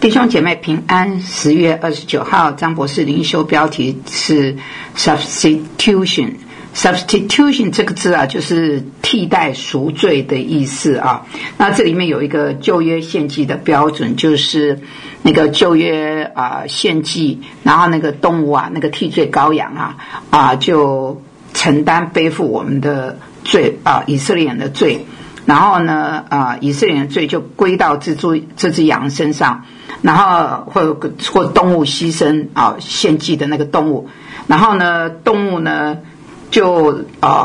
弟兄姐妹平安。10月29号，张博士灵修标题是 substitution。substitution 这个字啊，就是替代赎罪的意思啊。那这里面有一个旧约献祭的标准，就是那个旧约献祭，然后那个动物啊，那个替罪羔羊就承担背负我们的罪以色列人的罪。然后呢以色列人的罪就归到这只羊身上，然后或动物牺牲献祭的那个动物，然后呢动物呢就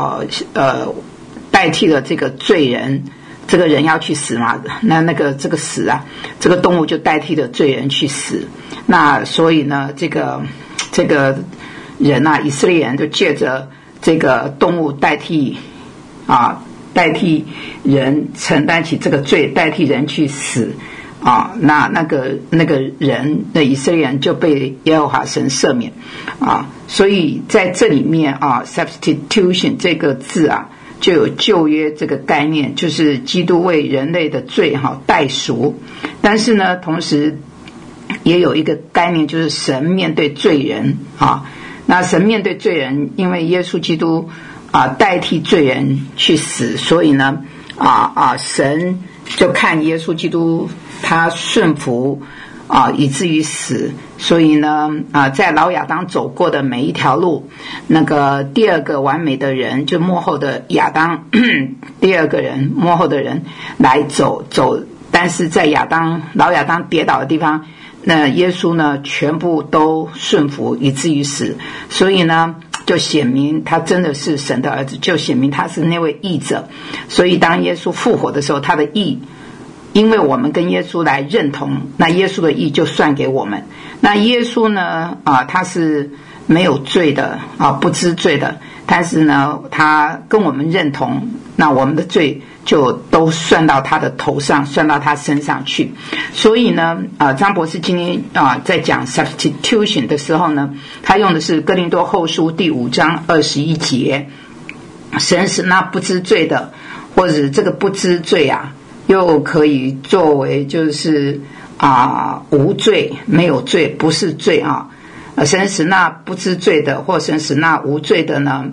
代替了这个罪人，这个人要去死嘛，这个死啊，这个动物就代替了罪人去死。那所以呢这个人以色列人就借着这个动物代替人承担起这个罪，代替人去死那个人的以色列人就被耶和华神赦免所以在这里面substitution 这个字就有旧约这个概念，就是基督为人类的罪代赎。但是呢同时也有一个概念，就是神面对罪人那神面对罪人，因为耶稣基督代替罪人去死，所以呢神就看耶稣基督他顺服以至于死。所以呢在老亚当走过的每一条路，那个第二个完美的人，就末后的亚当第二个人末后的人来走，但是在老亚当跌倒的地方，那耶稣呢全部都顺服以至于死。所以呢就显明他真的是神的儿子，就显明他是那位义者。所以当耶稣复活的时候，他的义，因为我们跟耶稣来认同，那耶稣的义就算给我们。那耶稣呢他是没有罪的不知罪的，但是呢他跟我们认同，那我们的罪就都算到他的头上，算到他身上去。所以呢张博士今天在讲 substitution 的时候呢，他用的是哥林多后书第5章21节，神使那不知罪的，或者这个不知罪又可以作为就是无罪，没有罪，不是罪神使那不知罪的，或神使那无罪的呢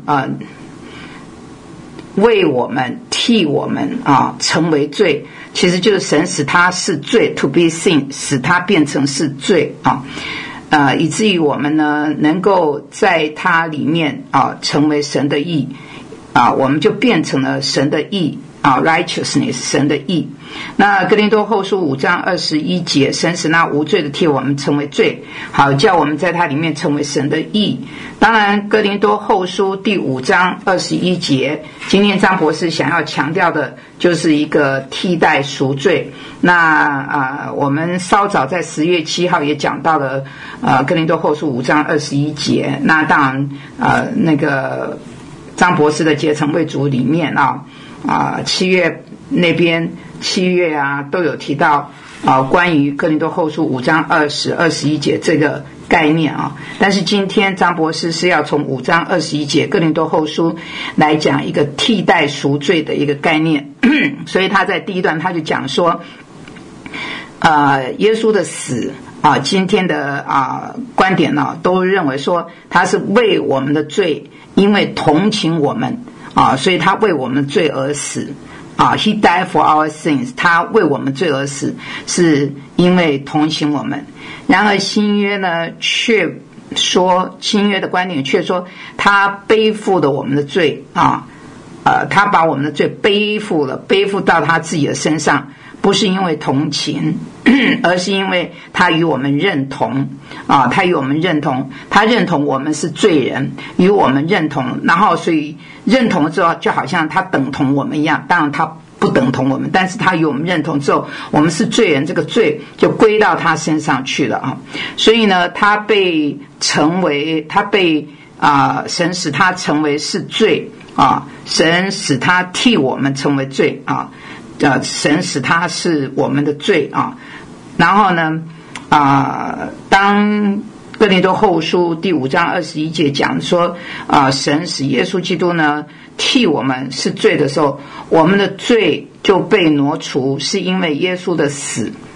为我们替我们成为罪，其实就是神使他是罪 to be sin， 使他变成是罪以至于我们呢能够在他里面成为神的义我们就变成了神的义righteousness， 神的义。那哥林多后书5章21节，神使那无罪的替我们成为罪，好叫我们在他里面成为神的义。当然哥林多后书第5章21节，今天张博士想要强调的就是一个替代赎罪。那我们稍早在10月7号也讲到了哥林多后书5章21节。那当然那个张博士的结成为主里面7月那边7月都有提到关于哥林多后书5章20、21节这个概念但是今天张博士是要从5章21节哥林多后书来讲一个替代赎罪的一个概念所以他在第一段他就讲说耶稣的死今天的观点都认为说他是为我们的罪，因为同情我们所以他为我们罪而死He died for our sins， 他为我们罪而死，是因为同情我们。然而新约呢却说，新约的观点却说他背负了我们的罪他把我们的罪背负到他自己的身上，不是因为同情而是因为他与我们认同他与我们认同，他认同我们是罪人，与我们认同，然后所以认同了之后就好像他等同我们一样，当然他不等同我们，但是他与我们认同之后，我们是罪人，这个罪就归到他身上去了所以呢他被神使他成为是罪神使他替我们成为罪神使他是我们的罪然后呢当哥林多后书第5章21节讲说神使耶稣基督呢替我们是罪的时候，我们的罪就被挪除，是因为耶稣的死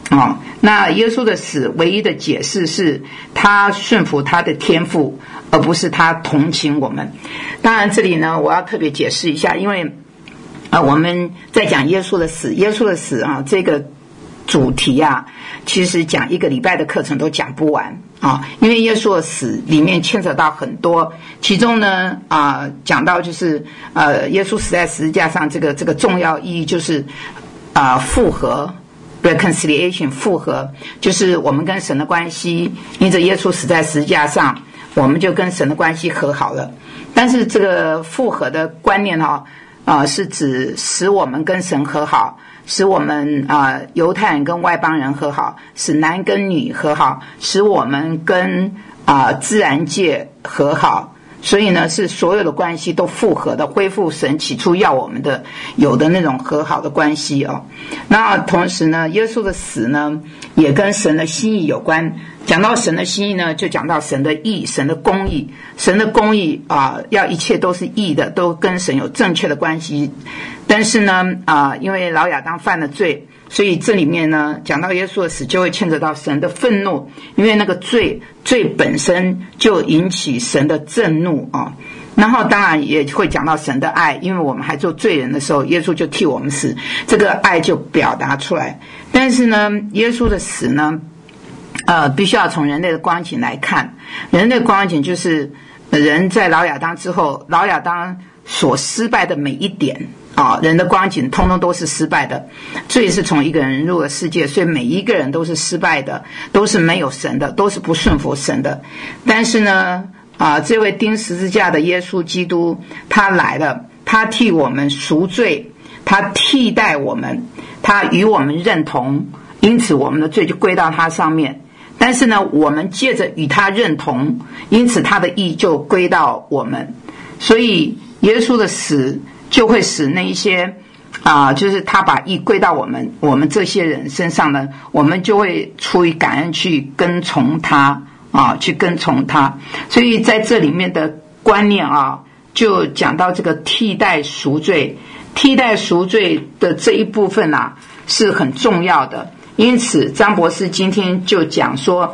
那耶稣的死唯一的解释是他顺服他的天父，而不是他同情我们。当然这里呢我要特别解释一下，因为我们在讲耶稣的死，耶稣的死这个主题其实讲1个礼拜的课程都讲不完因为耶稣的死里面牵扯到很多，其中呢讲到就是耶稣死在十字架上这个重要意义就是复合 reconciliation 复合，就是我们跟神的关系，因着耶稣死在十字架上，我们就跟神的关系和好了。但是这个复合的观念是指使我们跟神和好，使我们犹太人跟外邦人和好，使男跟女和好，使我们跟自然界和好。所以呢是所有的关系都复合的，恢复神起初要我们的有的那种和好的关系那同时呢耶稣的死呢也跟神的心意有关。讲到神的心意呢，就讲到神的义，神的公义。神的公义要一切都是义的，都跟神有正确的关系。但是呢因为老亚当犯了罪，所以这里面呢讲到耶稣的死就会牵扯到神的愤怒，因为那个罪本身就引起神的震怒然后当然也会讲到神的爱，因为我们还做罪人的时候，耶稣就替我们死，这个爱就表达出来。但是呢耶稣的死呢必须要从人类的光景来看。人类的光景就是人在老亚当之后，老亚当所失败的每一点人的光景通通都是失败的。罪是从一个人入了世界，所以每一个人都是失败的，都是没有神的，都是不顺服神的。但是呢这位钉十字架的耶稣基督他来了，他替我们赎罪，他替代我们，他与我们认同，因此我们的罪就归到他上面。但是呢我们借着与他认同，因此他的义就归到我们。所以耶稣的死就会使那一些就是他把义归到我们这些人身上呢，我们就会出于感恩去跟从他去跟从他。所以在这里面的观念就讲到这个替代赎罪，替代赎罪的这一部分是很重要的。因此张博士今天就讲说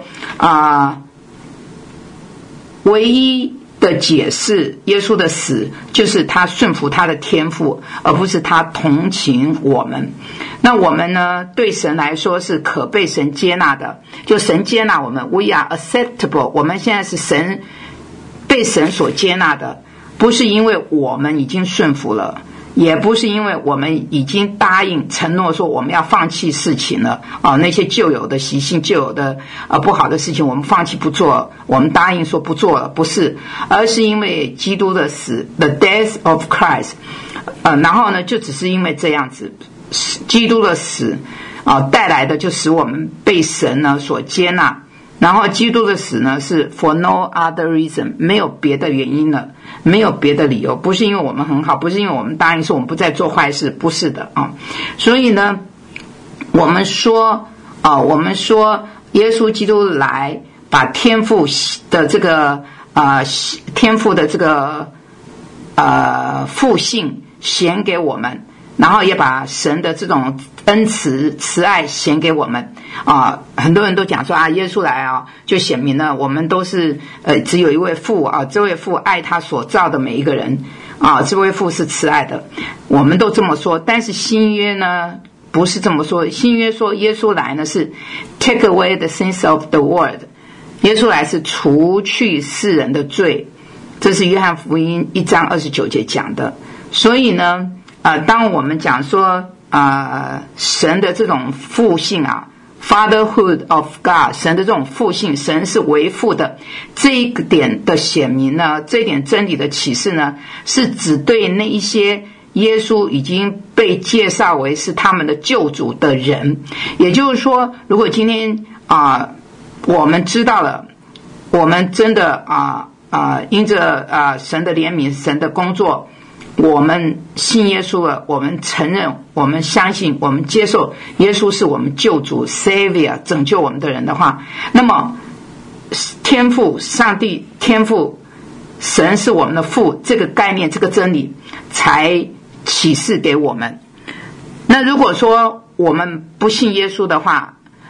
唯一的解释耶稣的死就是他顺服他的天父，而不是他同情我们。那我们呢对神来说是可被神接纳的，就神接纳我们， We are acceptable， 我们现在是神被神所接纳的，不是因为我们已经顺服了，也不是因为我们已经答应承诺说我们要放弃事情了那些旧有的习性，旧有的不好的事情我们放弃不做，我们答应说不做了，不是，而是因为基督的死 The death of Christ 然后呢就只是因为这样子，基督的死带来的就使我们被神呢所接纳。然后基督的死呢是 for no other reason， 没有别的原因了，没有别的理由，不是因为我们很好，不是因为我们答应说我们不再做坏事，不是的所以呢我们说耶稣基督来把天父的这个天父的这个父性显给我们，然后也把神的这种恩慈爱显给我们很多人都讲说耶稣来就显明了我们都是只有一位父这位父爱他所造的每一个人这位父是慈爱的，我们都这么说。但是新约呢不是这么说，新约说耶稣来呢是 take away the sins of the world， 耶稣来是除去世人的罪，这是约翰福音1章29节讲的。所以呢当我们讲说神的这种父性Fatherhood of God， 神的这种父性，神是为父的，这一点的显明呢，这一点真理的启示呢，是只对那一些耶稣已经被介绍为是他们的救主的人。也就是说如果今天我们知道了，我们真的因着神的怜悯，神的工作，我们信耶稣了，我们承认，我们相信，我们接受耶稣是我们救主 Savior 拯救我们的人的话，那么天父上帝，天父神是我们的父，这个概念，这个真理才启示给我们。那如果说我们不信耶稣的话，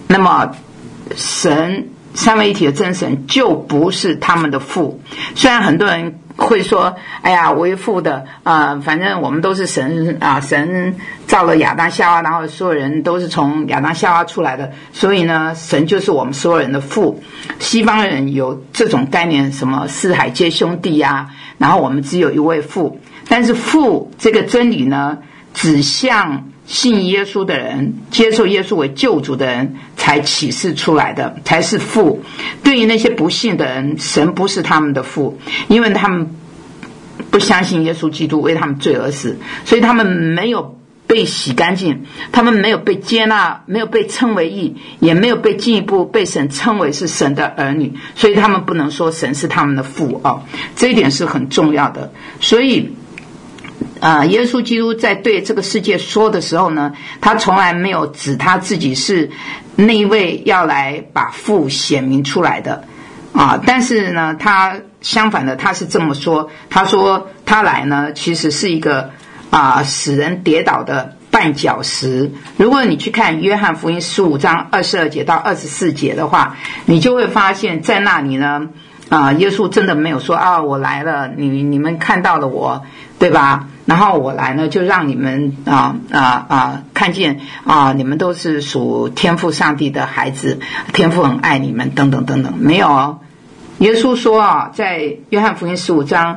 那么神三位一体的真神就不是他们的父。虽然很多人会说，哎呀，为父的反正我们都是神神造了亚当夏娃，然后所有人都是从亚当夏娃出来的，所以呢神就是我们所有人的父。西方人有这种概念，什么四海皆兄弟啊，然后我们只有一位父。但是父这个真理呢，只向信耶稣的人，接受耶稣为救主的人才启示出来的，才是父。对于那些不信的人，神不是他们的父，因为他们不相信耶稣基督为他们罪而死，所以他们没有被洗干净，他们没有被接纳，没有被称为义，也没有被进一步被神称为是神的儿女，所以他们不能说神是他们的父这一点是很重要的。所以耶稣基督在对这个世界说的时候呢，他从来没有指他自己是那一位要来把父显明出来的但是呢，他相反的，他是这么说，他说他来呢，其实是一个使人跌倒的绊脚石。如果你去看约翰福音15章22节到24节的话，你就会发现在那里呢耶稣真的没有说我来了，你们看到了我，对吧？然后我来呢，就让你们看见你们都是属天父上帝的孩子，天父很爱你们等等等等，没有耶稣说在约翰福音15章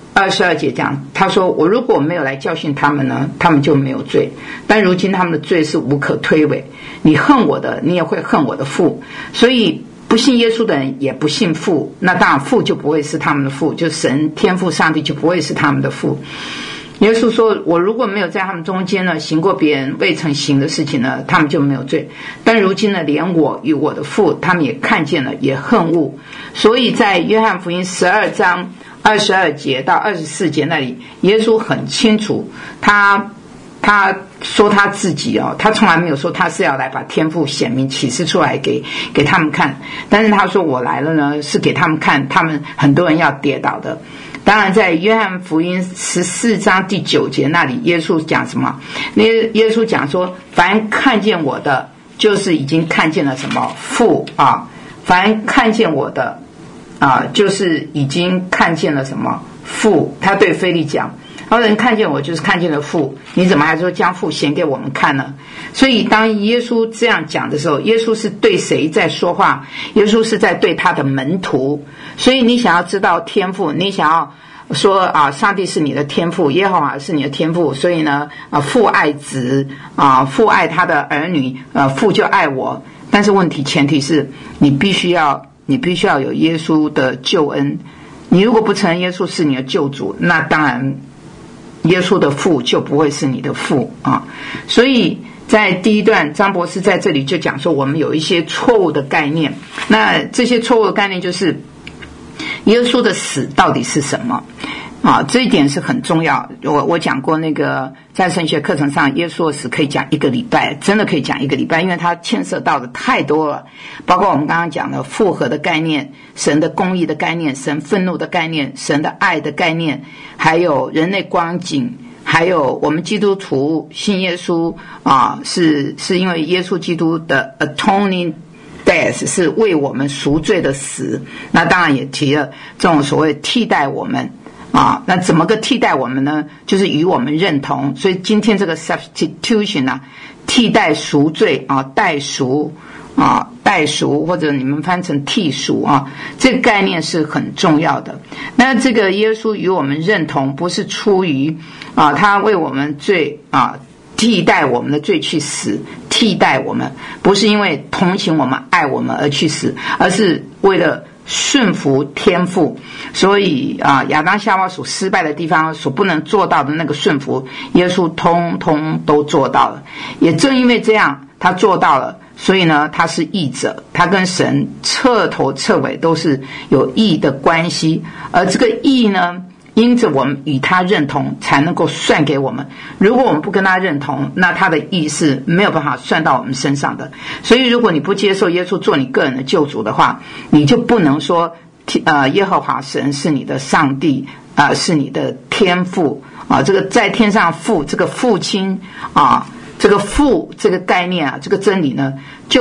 22节讲，他说我如果没有来教训他们呢，他们就没有罪，但如今他们的罪是无可推诿。你恨我的，你也会恨我的父。所以不信耶稣的人也不信父，那当然父就不会是他们的父，就神天父上帝就不会是他们的父。耶稣说我如果没有在他们中间呢行过别人未曾行的事情呢，他们就没有罪，但如今呢连我与我的父他们也看见了，也恨恶。所以在约翰福音12章22节到24节那里，耶稣很清楚，他说他自己他从来没有说他是要来把天父显明启示出来给他们看，但是他说我来了呢是给他们看，他们很多人要跌倒的。当然在约翰福音14章第9节那里，耶稣讲什么？耶稣讲说凡看见我的就是已经看见了什么？父凡看见我的就是已经看见了什么？父。他对腓利讲，人看见我就是看见了父，你怎么还说将父显给我们看呢？所以当耶稣这样讲的时候，耶稣是对谁在说话？耶稣是在对他的门徒。所以你想要知道天父，你想要说上帝是你的天父，耶和华是你的天父，所以呢父爱子父爱他的儿女父就爱我。但是问题前提是你必须要有耶稣的救恩。你如果不承认耶稣是你的救主，那当然耶稣的父就不会是你的父所以在第一段张博士在这里就讲说我们有一些错误的概念。那这些错误的概念就是耶稣的死到底是什么这一点是很重要。我讲过那个在神学课程上，耶稣的死可以讲1个礼拜，真的可以讲1个礼拜，因为它牵涉到的太多了，包括我们刚刚讲的复合的概念，神的公义的概念，神愤怒的概念，神的爱的概念，还有人类光景，还有我们基督徒信耶稣是因为耶稣基督的 atoning death 是为我们赎罪的死。那当然也提了这种所谓替代我们那怎么个替代我们呢？就是与我们认同。所以今天这个 substitution 替代赎罪代赎代赎，或者你们翻成替赎这个概念是很重要的。那这个耶稣与我们认同，不是出于他为我们罪替代我们的罪去死，替代我们不是因为同情我们爱我们而去死，而是为了顺服天父。所以亚当夏娃所失败的地方，所不能做到的那个顺服，耶稣通通都做到了。也正因为这样他做到了，所以呢他是义者，他跟神彻头彻尾都是有义的关系。而这个义呢，因着我们与他认同才能够算给我们，如果我们不跟他认同，那他的义是没有办法算到我们身上的。所以如果你不接受耶稣做你个人的救主的话，你就不能说耶和华神是你的上帝是你的天父这个在天上父，这个父亲这个父这个概念这个真理呢，就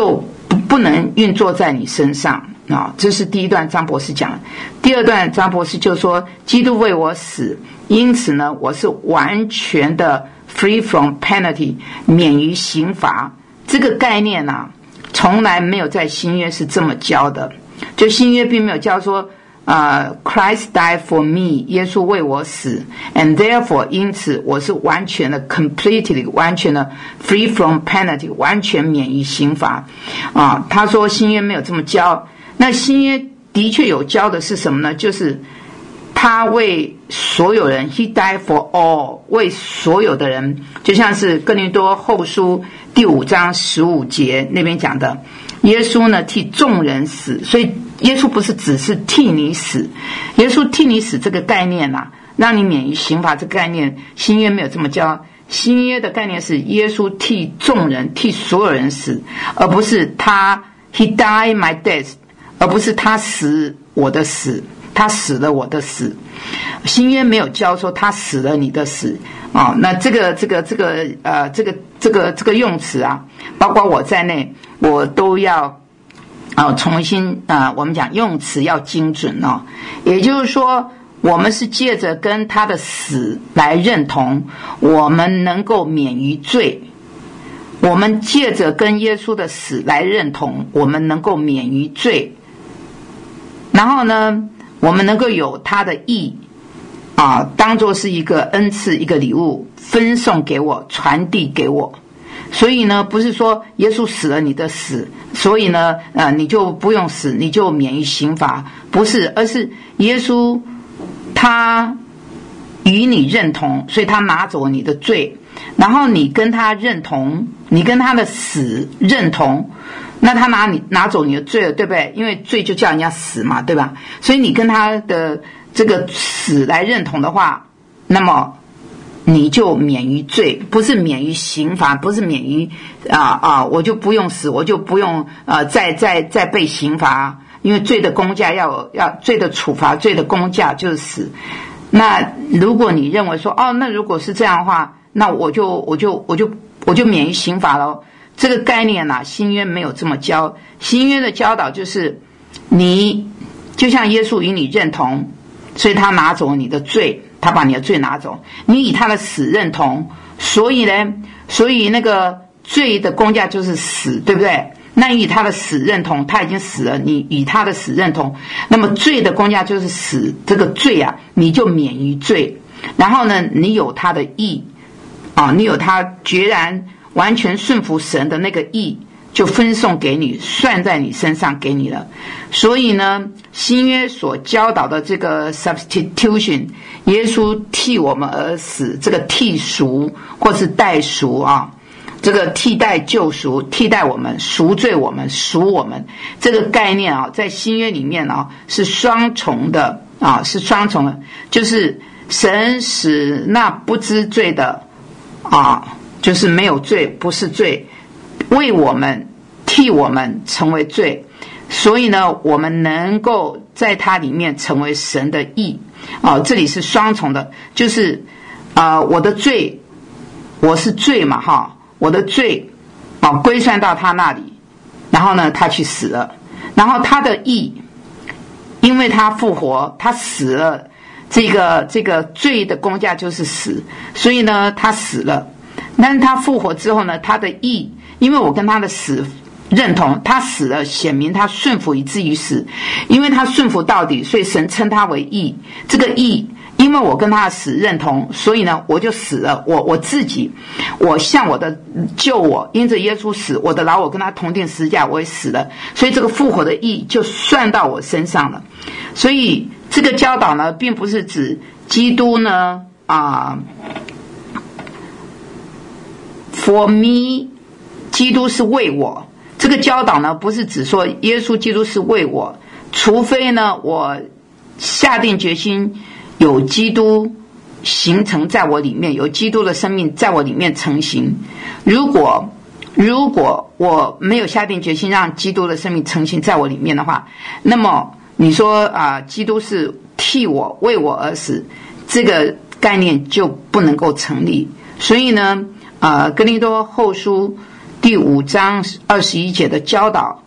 不能运作在你身上啊。这是第一段张博士讲的。第二段张博士就说，基督为我死，因此呢，我是完全的 free from penalty， 免于刑罚。这个概念啊，从来没有在新约是这么教的。就新约并没有教说Christ died for me， 耶稣为我死 ，and therefore 因此我是完全的 completely 完全的 free from penalty， 完全免于刑罚啊。他说新约没有这么教，那新约的确有教的是什么呢？就是他为所有人 ，He died for all， 为所有的人，就像是哥林多后书第5章15节那边讲的，耶稣呢替众人死，所以耶稣不是只是替你死，耶稣替你死这个概念啊，让你免于刑罚这个概念，新约没有这么教。新约的概念是耶稣替众人、替所有人死，而不是他 He died my death， 而不是他死我的死。他死了我的死，新约没有教说他死了你的死啊。那这个用词啊，包括我在内，我都要重新我们讲用词要精准哦。也就是说，我们是借着跟他的死来认同，我们能够免于罪。我们借着跟耶稣的死来认同，我们能够免于罪。然后呢，我们能够有他的义当作是一个恩赐，一个礼物，分送给我，传递给我。所以呢，不是说耶稣死了你的死，所以呢你就不用死，你就免于刑罚，不是，而是耶稣他与你认同，所以他拿走你的罪，然后你跟他认同，你跟他的死认同，那他拿走你的罪了，对不对？因为罪就叫人家死嘛，对吧？所以你跟他的这个死来认同的话，那么你就免于罪，不是免于刑罚，不是免于我就不用死，我就不用再被刑罚，因为罪的公价要罪的处罚，罪的公价就是死。那如果你认为说那如果是这样的话，那我就免于刑罚了。这个概念新约没有这么教。新约的教导就是你就像耶稣与你认同，所以他拿走你的罪，他把你的罪拿走，你与他的死认同，所以那个罪的公价就是死，对不对？那你与他的死认同，他已经死了，你与他的死认同，那么罪的公价就是死，这个罪你就免于罪。然后呢，你有他的义你有他决然完全顺服神的那个义，就分送给你，算在你身上给你了。所以呢，新约所教导的这个 substitution， 耶稣替我们而死，这个替赎或是代赎这个替代救赎，替代我们，赎罪我们，赎我们，这个概念在新约里面是双重的是双重的，就是神使那不知罪的就是没有罪，不是罪，为我们替我们成为罪，所以呢，我们能够在它里面成为神的义这里是双重的，就是我的罪，我是罪嘛我的罪归算到他那里，然后呢他去死了，然后他的义，因为他复活，他死了，这个罪的公价就是死，所以呢他死了。但是他复活之后呢，他的义，因为我跟他的死认同，他死了，显明他顺服以至于死，因为他顺服到底，所以神称他为义。这个义，因为我跟他的死认同，所以呢我就死了，我自己，我向我的救我，因着耶稣死，我的老我跟他同定十字架，我也死了，所以这个复活的义就算到我身上了。所以这个教导呢，并不是指基督呢For me， 基督是为我。这个教导呢，不是指说耶稣基督是为我，除非呢我下定决心有基督形成在我里面，有基督的生命在我里面成型。如果我没有下定决心让基督的生命成型在我里面的话，那么你说基督是替我为我而死，这个概念就不能够成立。所以呢哥林多后书第5章21节的教导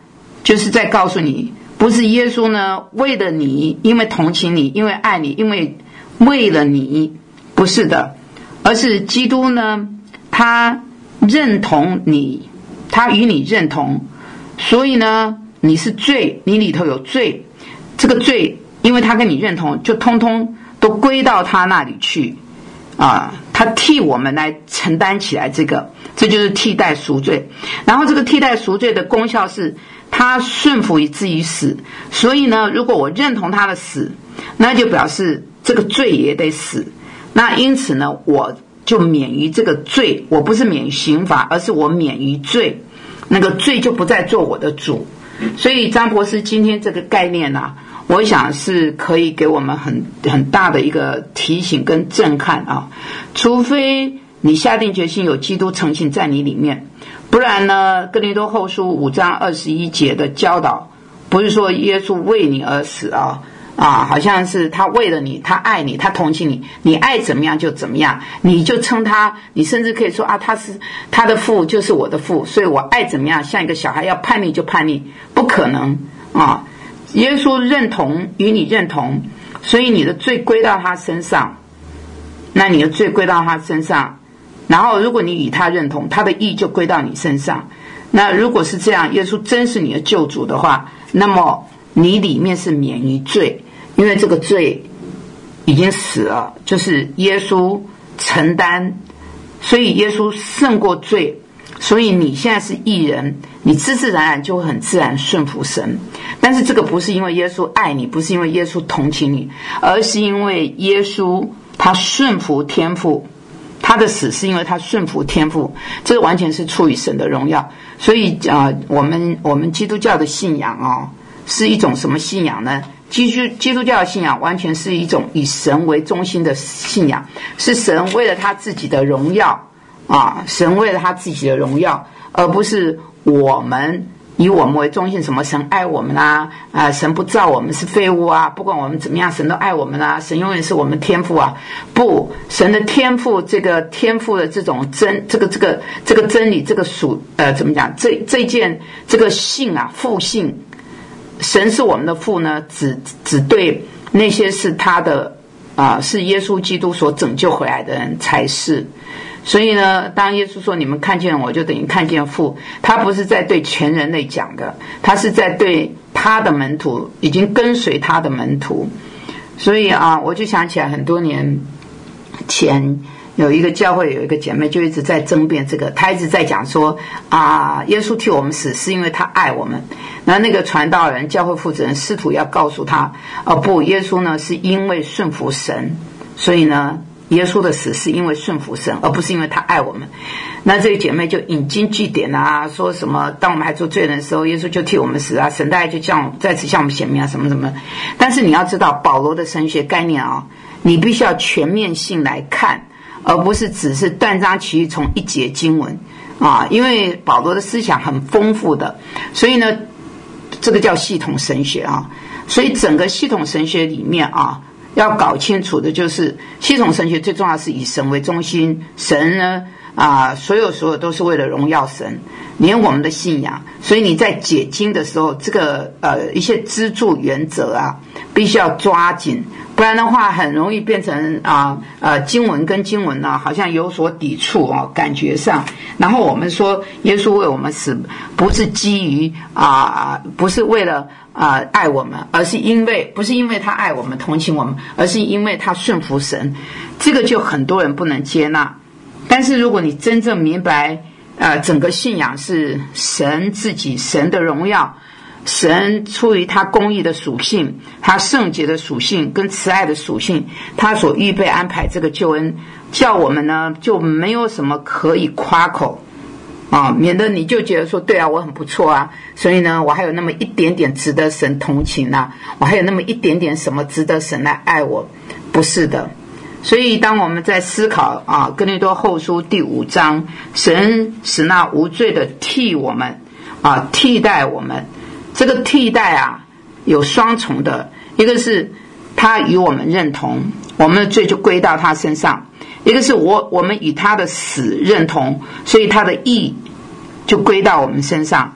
就是在告诉你，不是耶稣呢为了你，因为同情你，因为爱你，因为为了你，不是的，而是基督呢，他认同你，他与你认同，所以呢，你是罪，你里头有罪，这个罪，因为他跟你认同，就通通都归到他那里去啊，他替我们来承担起来这就是替代赎罪。然后这个替代赎罪的功效是，他顺服以至于死。所以呢，如果我认同他的死，那就表示这个罪也得死。那因此呢，我就免于这个罪，我不是免于刑罚，而是我免于罪，那个罪就不再做我的主。所以张博士今天这个概念啊，我想是可以给我们很大的一个提醒跟震撼啊。除非你下定决心有基督成型在你里面，不然呢，哥林多后书5章21节的教导，不是说耶稣为你而死好像是他为了你，他爱你，他同情你，你爱怎么样就怎么样，你就称他，你甚至可以说他是他的父就是我的父，所以我爱怎么样，像一个小孩要叛逆就叛逆，不可能啊！耶稣认同与你认同，所以你的罪归到他身上，那你的罪归到他身上，然后如果你与他认同，他的义就归到你身上。那如果是这样，耶稣真是你的救主的话，那么你里面是免于罪，因为这个罪已经死了，就是耶稣承担，所以耶稣胜过罪，所以你现在是义人，你自自然然就会很自然顺服神。但是这个不是因为耶稣爱你，不是因为耶稣同情你，而是因为耶稣他顺服天父，他的死是因为他顺服天父，这完全是出于神的荣耀。所以我们基督教的信仰是一种什么信仰呢？基督教的信仰完全是一种以神为中心的信仰，是神为了他自己的荣耀神为了他自己的荣耀，而不是我们以我们为中心，什么神爱我们神不造我们是废物不管我们怎么样，神都爱我们神永远是我们天父不，神的天父，这个天父的这种这个真理，这个怎么讲？这件这个性父性，神是我们的父呢，只对那些是他的是耶稣基督所拯救回来的人才是。所以呢，当耶稣说你们看见我就等于看见父，他不是在对全人类讲的，他是在对他的门徒，已经跟随他的门徒。所以我就想起来很多年前有一个教会有一个姐妹就一直在争辩这个，她一直在讲说耶稣替我们死是因为他爱我们。然后那个传道人教会负责人试图要告诉他不，耶稣呢是因为顺服神，所以呢耶稣的死是因为顺服神，而不是因为他爱我们。那这个姐妹就引经据典说什么当我们还做罪人的时候，耶稣就替我们死神大概就再次向我们显明什么什么。但是你要知道保罗的神学概念你必须要全面性来看，而不是只是断章取义从一节经文因为保罗的思想很丰富的，所以呢这个叫系统神学所以整个系统神学里面要搞清楚的就是系统神学最重要是以神为中心，神呢所有都是为了荣耀神，连我们的信仰。所以你在解经的时候，这个一些支柱原则必须要抓紧，不然的话很容易变成经文跟经文好像有所抵触感觉上。然后我们说耶稣为我们死，不是基于不是为了爱我们，而是不是因为他爱我们同情我们，而是因为他顺服神。这个就很多人不能接纳。但是如果你真正明白整个信仰是神自己，神的荣耀，神出于他公义的属性，他圣洁的属性跟慈爱的属性，他所预备安排这个救恩，叫我们呢就没有什么可以夸口免得你就觉得说对我很不错所以呢我还有那么一点点值得神同情我还有那么一点点什么值得神来爱我。不是的。所以当我们在思考哥林多后书第5章，神使那无罪的替我们替代我们，这个替代有双重的，一个是他与我们认同，我们的罪就归到他身上；一个是我们与他的死认同，所以他的义就归到我们身上。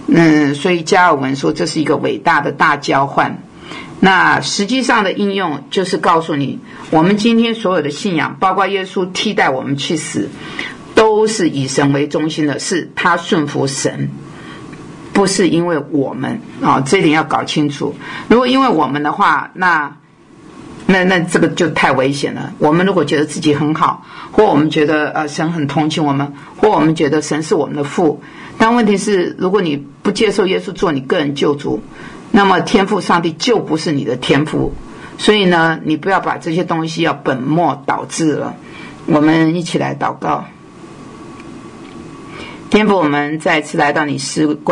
所以加尔文说这是一个伟大的大交换。那实际上的应用就是告诉你，我们今天所有的信仰，包括耶稣替代我们去死，都是以神为中心的，是他顺服神，不是因为我们这一点要搞清楚。如果因为我们的话，那这个就太危险了。我们如果觉得自己很好，或我们觉得神很同情我们，或我们觉得神是我们的父，但问题是，如果你不接受耶稣做你个人救主，那么天父上帝就不是你的天父。所以呢，你不要把这些东西要本末倒置了。我们一起来祷告。天父，我们再次来到你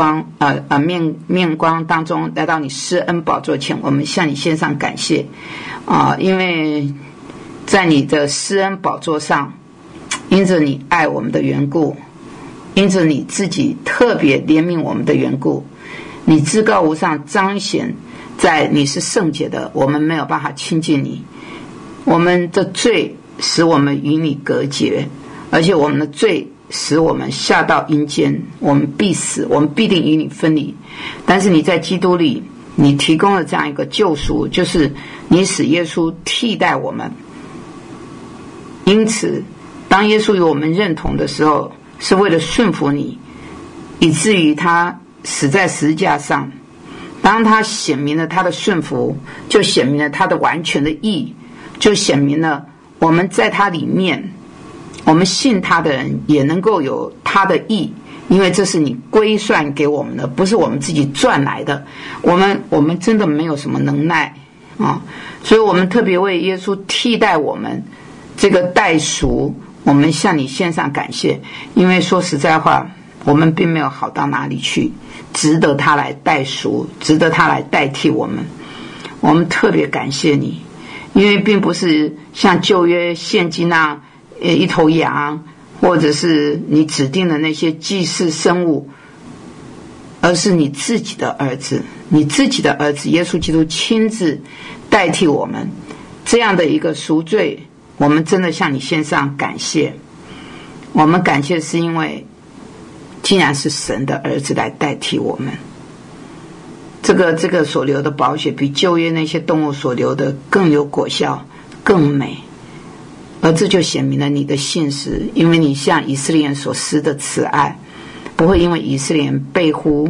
面光当中，来到你施恩宝座前，我们向你献上感谢因为在你的施恩宝座上，因着你爱我们的缘故，因着你自己特别怜悯我们的缘故，你至高无上彰显在你是圣洁的，我们没有办法亲近你。我们的罪使我们与你隔绝，而且我们的罪使我们下到阴间，我们必死，我们必定与你分离。但是你在基督里，你提供了这样一个救赎，就是你使耶稣替代我们。因此当耶稣与我们认同的时候，是为了顺服你，以至于他死在十字架上。当他显明了他的顺服，就显明了他的完全的义，就显明了我们在他里面，我们信他的人也能够有他的义，因为这是你归算给我们的，不是我们自己赚来的。我们真的没有什么能耐所以我们特别为耶稣替代我们这个代赎，我们向你献上感谢。因为说实在话，我们并没有好到哪里去，值得他来代赎，值得他来代替我们。我们特别感谢你，因为并不是像旧约献祭那样一头羊，或者是你指定的那些祭祀生物，而是你自己的儿子，你自己的儿子耶稣基督亲自代替我们，这样的一个赎罪，我们真的向你献上感谢。我们感谢是因为竟然是神的儿子来代替我们，这个所流的宝血比旧约那些动物所流的更有果效，更美。而这就显明了你的信实，因为你向以色列人所施的慈爱，不会因为以色列人背乎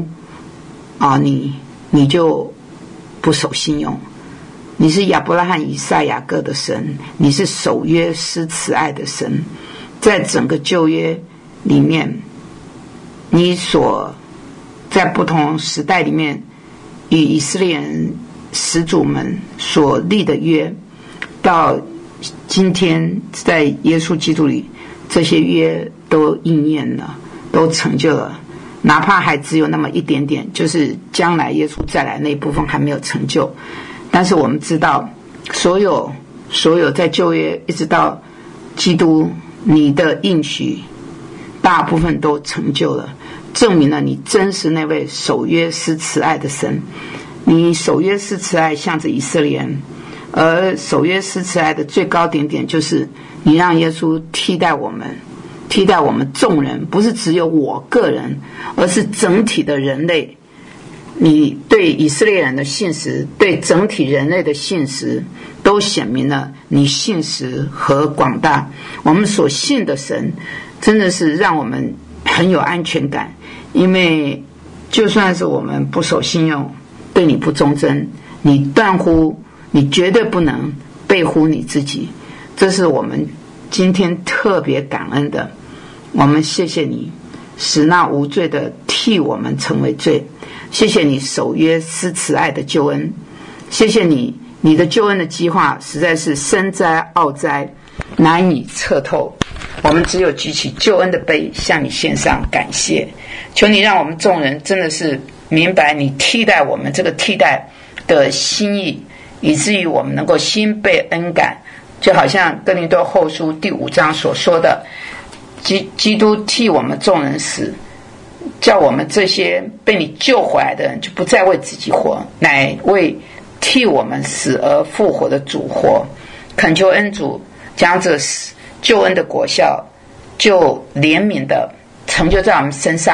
你就不守信用。你是亚伯拉罕、以撒、雅各的神，你是守约施慈爱的神。在整个旧约里面，你所在不同时代里面与以色列人始祖们所立的约，到今天在耶稣基督里，这些约都应验了，都成就了，哪怕还只有那么一点点，就是将来耶稣再来那一部分还没有成就。但是我们知道，所有在旧约一直到基督，你的应许大部分都成就了，证明了你真是那位守约施慈爱的神。你守约施慈爱向着以色列人，而守约施慈爱的最高点就是你让耶稣替代我们众人，不是只有我个人，而是整体的人类。你对以色列人的信实，对整体人类的信实，都显明了你信实和广大。我们所信的神真的是让我们很有安全感，因为就算是我们不守信用，对你不忠贞，你断乎，你绝对不能背乎你自己。这是我们今天特别感恩的。我们谢谢你使那无罪的替我们成为罪，谢谢你守约施慈爱的救恩，谢谢你的救恩的计划实在是深哉奥哉，难以测透。我们只有举起救恩的杯向你献上感谢。求你让我们众人真的是明白你替代我们这个替代的心意，以至于我们能够心被恩感，就好像哥林多后书第5章所说的，基督替我们众人死，叫我们这些被你救回来的人就不再为自己活，乃为替我们死而复活的主活。恳求恩主将这救恩的果效就怜悯的成就在我们身上，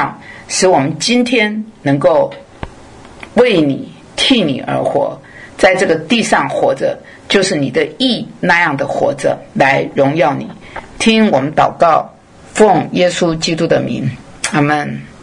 使我们今天能够为你替你而活，在这个地上活着，就是你的义那样的活着，来荣耀你。听我们祷告，奉耶稣基督的名，阿们。